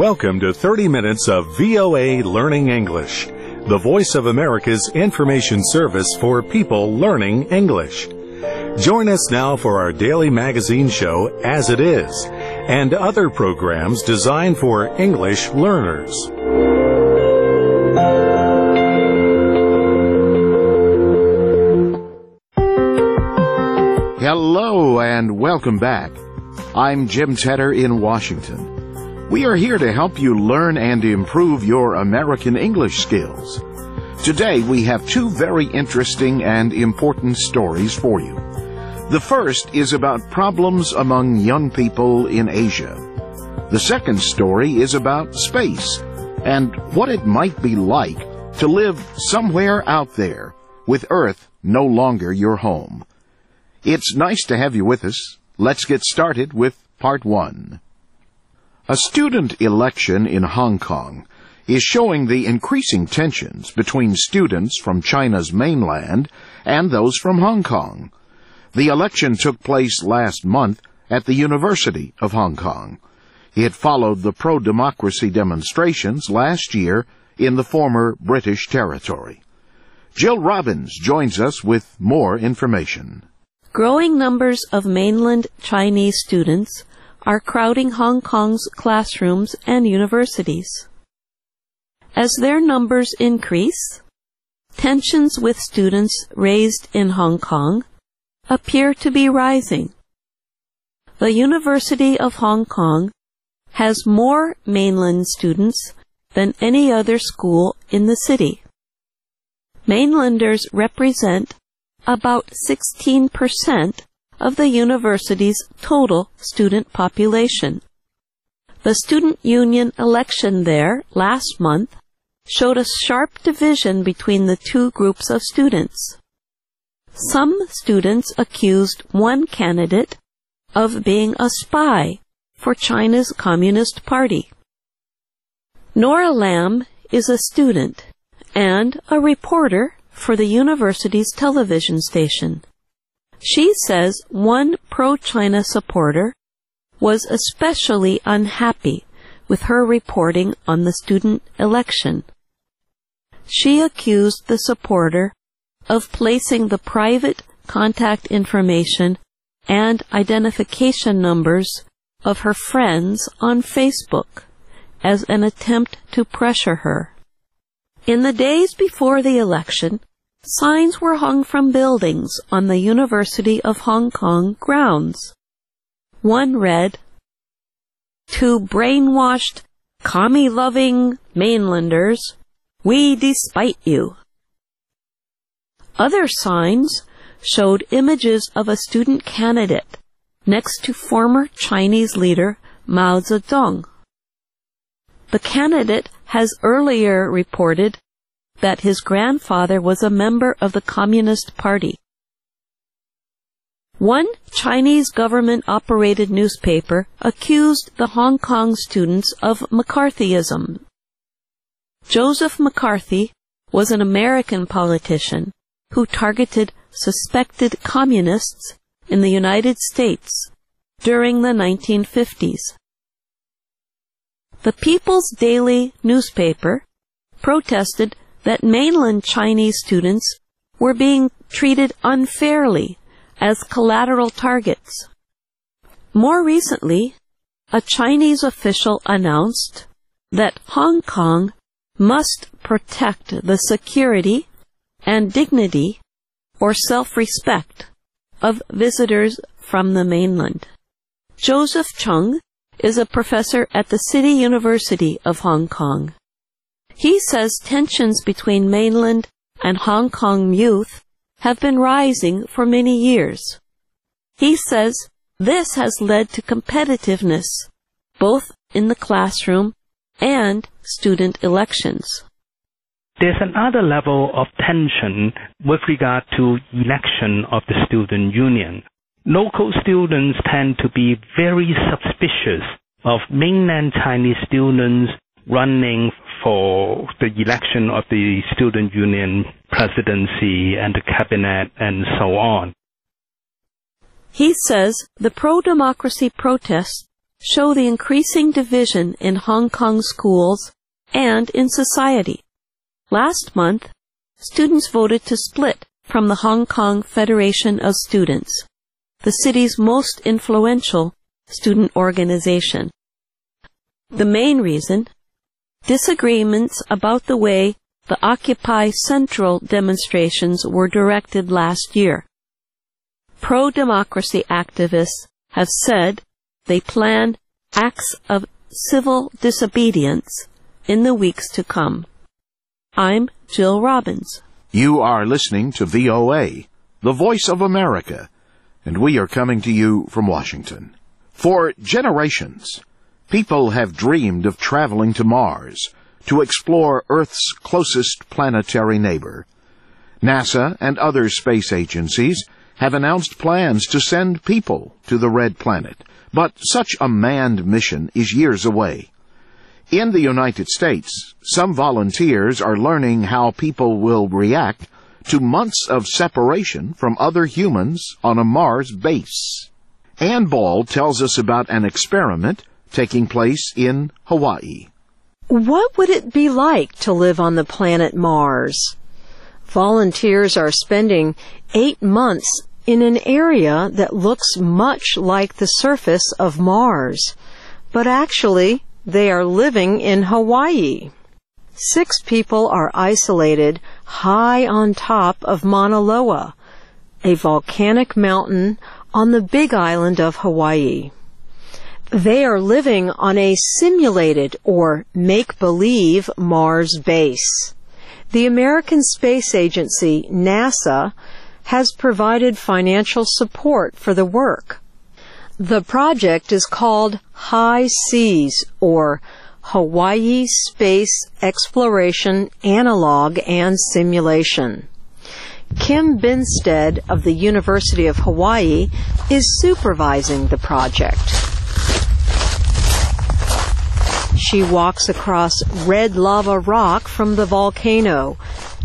Welcome to 30 minutes of VOA Learning English, the voice of America's information service for people learning English. Join us now for our daily magazine show, As It Is, and other programs designed for English learners. Hello and welcome back. I'm Jim Tedder in Washington. We are here to help you learn and improve your American English skills. Today we have two very interesting and important stories for you. The first is about problems among young people in Asia. The second story is about space and what it might be like to live somewhere out there with Earth no longer your home. It's nice to have you with us. Let's get started with part one. A student election in Hong Kong is showing the increasing tensions between students from China's mainland and those from Hong Kong. The election took place last month at the University of Hong Kong. It followed the pro-democracy demonstrations last year in the former British territory. Jill Robbins joins us with more information. Growing numbers of mainland Chinese students are crowding Hong Kong's classrooms and universities. As their numbers increase, tensions with students raised in Hong Kong appear to be rising. The University of Hong Kong has more mainland students than any other school in the city. Mainlanders represent about 16% of the university's total student population. The student union election there last month showed a sharp division between the two groups of students. Some students accused one candidate of being a spy for China's Communist Party. Nora Lam is a student and a reporter for the university's television station. She says one pro-China supporter was especially unhappy with her reporting on the student election. She accused the supporter of placing the private contact information and identification numbers of her friends on Facebook as an attempt to pressure her. In the days before the election, signs were hung from buildings on the University of Hong Kong grounds. One read, "To brainwashed, commie-loving mainlanders, we despite you." Other signs showed images of a student candidate next to former Chinese leader Mao Zedong. The candidate has earlier reported that his grandfather was a member of the Communist Party. One Chinese government-operated newspaper accused the Hong Kong students of McCarthyism. Joseph McCarthy was an American politician who targeted suspected communists in the United States during the 1950s. The People's Daily newspaper protested that mainland Chinese students were being treated unfairly as collateral targets. More recently, a Chinese official announced that Hong Kong must protect the security and dignity or self-respect of visitors from the mainland. Joseph Chung is a professor at the City University of Hong Kong. He says tensions between mainland and Hong Kong youth have been rising for many years. He says this has led to competitiveness, both in the classroom and student elections. There's another level of tension with regard to election of the student union. Local students tend to be very suspicious of mainland Chinese students running for the election of the student union presidency and the cabinet and so on. He says the pro-democracy protests show the increasing division in Hong Kong schools and in society. Last month, students voted to split from the Hong Kong Federation of Students, the city's most influential student organization. The main reason? Disagreements about the way the Occupy Central demonstrations were directed last year. Pro-democracy activists have said they plan acts of civil disobedience in the weeks to come. I'm Jill Robbins. You are listening to VOA, the voice of America, and we are coming to you from Washington. For generations, people have dreamed of traveling to Mars to explore Earth's closest planetary neighbor. NASA and other space agencies have announced plans to send people to the Red Planet, but such a manned mission is years away. In the United States, some volunteers are learning how people will react to months of separation from other humans on a Mars base. Ann Ball tells us about an experiment taking place in Hawaii. What would it be like to live on the planet Mars? Volunteers are spending 8 months in an area that looks much like the surface of Mars, but actually they are living in Hawaii. 6 people are isolated high on top of Mauna Loa, a volcanic mountain on the Big Island of Hawaii. They are living on a simulated or make-believe Mars base. The American Space Agency, NASA, has provided financial support for the work. The project is called High Seas, or Hawaii Space Exploration Analog and Simulation. Kim Binstead of the University of Hawaii is supervising the project. She walks across red lava rock from the volcano,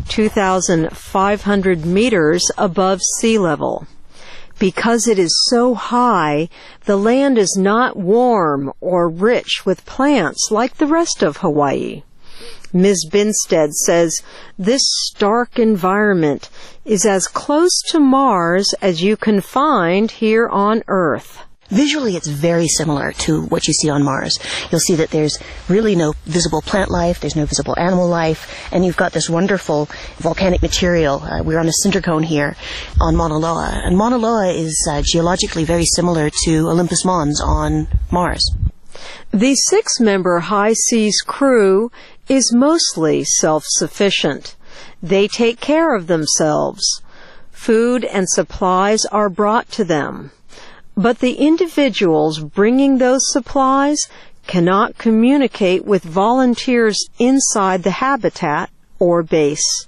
2,500 meters above sea level. Because it is so high, the land is not warm or rich with plants like the rest of Hawaii. Ms. Binstead says this stark environment is as close to Mars as you can find here on Earth. Visually, it's very similar to what you see on Mars. You'll see that there's really no visible plant life, there's no visible animal life, and you've got this wonderful volcanic material. We're on a cinder cone here on Mauna Loa, and Mauna Loa is geologically very similar to Olympus Mons on Mars. The 6-member High Seas crew is mostly self-sufficient. They take care of themselves. Food and supplies are brought to them. But the individuals bringing those supplies cannot communicate with volunteers inside the habitat or base.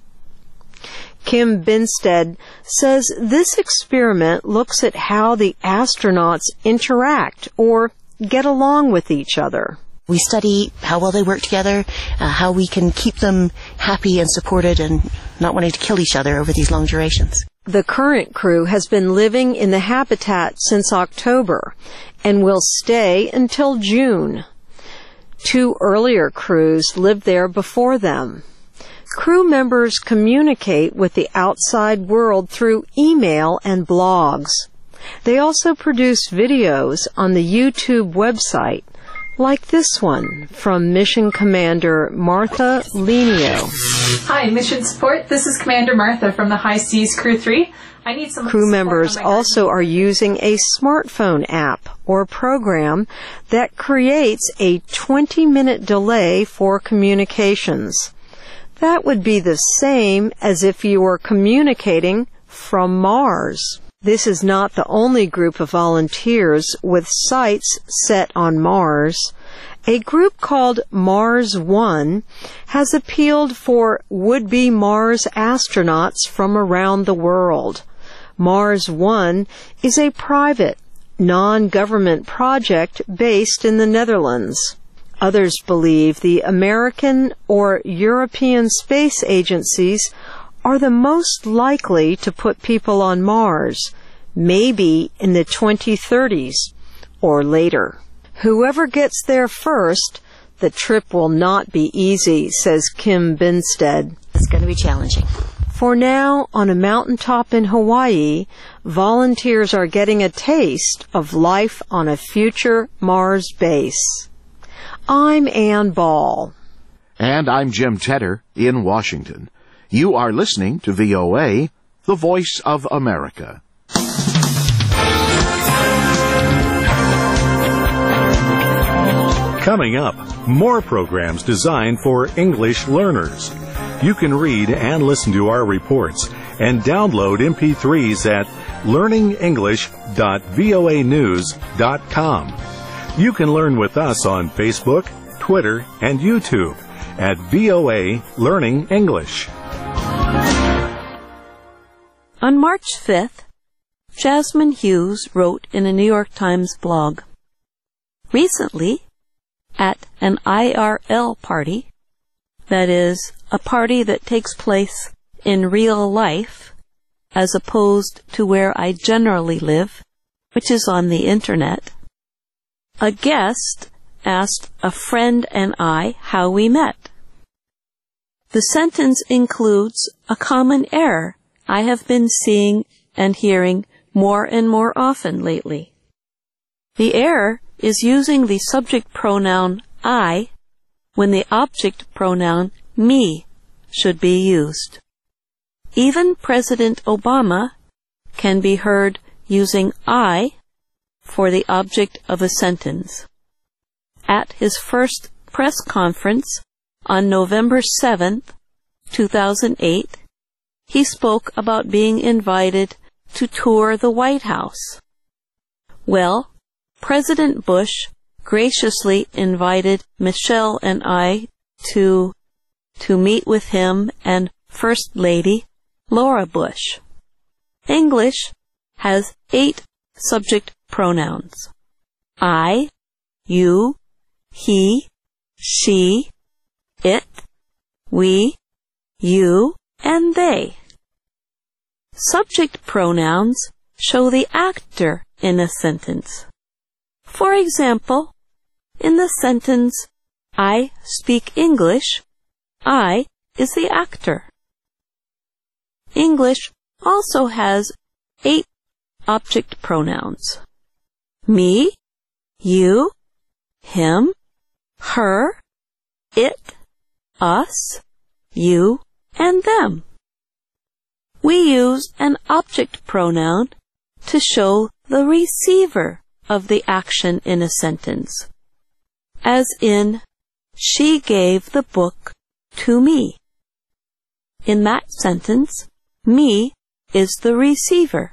Kim Binstead says this experiment looks at how the astronauts interact or get along with each other. We study how well they work together, how we can keep them happy and supported and not wanting to kill each other over these long durations. The current crew has been living in the habitat since October and will stay until June. 2 earlier crews lived there before them. Crew members communicate with the outside world through email and blogs. They also produce videos on the YouTube website, like this one from Mission Commander Martha Lenio. Hi, Mission Support. This is Commander Martha from the High Seas Crew 3. I need some Crew members also are using a smartphone app or program that creates a 20-minute delay for communications. That would be the same as if you were communicating from Mars. This is not the only group of volunteers with sights set on Mars. A group called Mars One has appealed for would-be Mars astronauts from around the world. Mars One is a private, non-government project based in the Netherlands. Others believe the American or European space agencies are the most likely to put people on Mars, maybe in the 2030s or later. Whoever gets there first, the trip will not be easy, says Kim Binstead. It's going to be challenging. For now, on a mountaintop in Hawaii, volunteers are getting a taste of life on a future Mars base. I'm Ann Ball. And I'm Jim Tedder in Washington. You are listening to VOA, the Voice of America. Coming up, more programs designed for English learners. You can read and listen to our reports and download MP3s at learningenglish.voanews.com. You can learn with us on Facebook, Twitter, and YouTube at VOA Learning English. On March 5th, Jasmine Hughes wrote in a New York Times blog, "Recently, at an IRL party, that is, a party that takes place in real life, as opposed to where I generally live, which is on the internet, a guest asked a friend and I how we met. The sentence includes a common error I have been seeing and hearing more and more often lately. The error is using the subject pronoun I when the object pronoun me should be used. Even President Obama can be heard using I for the object of a sentence. At his first press conference on November 7th, 2008, he spoke about being invited to tour the White House. Well, President Bush graciously invited Michelle and I to meet with him and First Lady Laura Bush. English has 8 subject pronouns: I, you, he, she, it, we, you, and they. Subject pronouns show the actor in a sentence. For example, in the sentence, I speak English, I is the actor. English also has 8 object pronouns: me, you, him, her, it, us, you, and them. We use an object pronoun to show the receiver of the action in a sentence, as in, she gave the book to me. In that sentence, me is the receiver.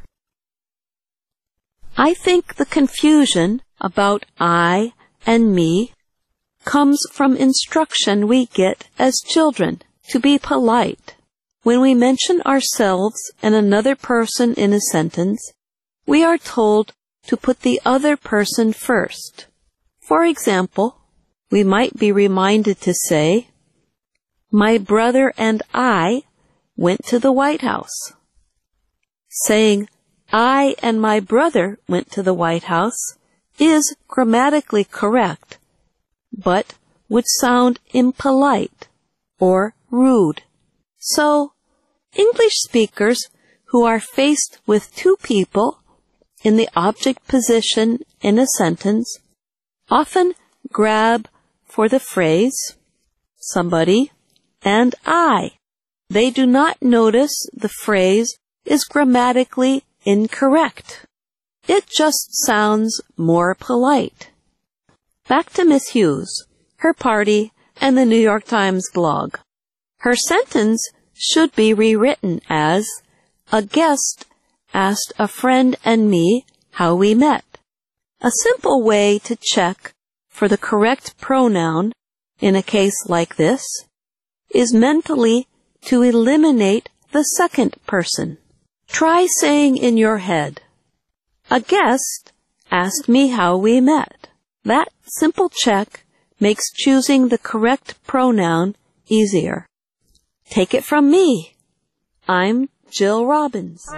I think the confusion about I and me comes from instruction we get as children to be polite. When we mention ourselves and another person in a sentence, we are told to put the other person first. For example, we might be reminded to say, my brother and I went to the White House. Saying, I and my brother went to the White House is grammatically correct, but would sound impolite or rude. So, English speakers who are faced with 2 people in the object position in a sentence often grab for the phrase, somebody and I. They do not notice the phrase is grammatically incorrect. It just sounds more polite. Back to Miss Hughes, her party, and the New York Times blog. Her sentence should be rewritten as, a guest asked a friend and me how we met. A simple way to check for the correct pronoun in a case like this is mentally to eliminate the second person. Try saying in your head, a guest asked me how we met. That simple check makes choosing the correct pronoun easier. Take it from me. I'm Jill Robbins.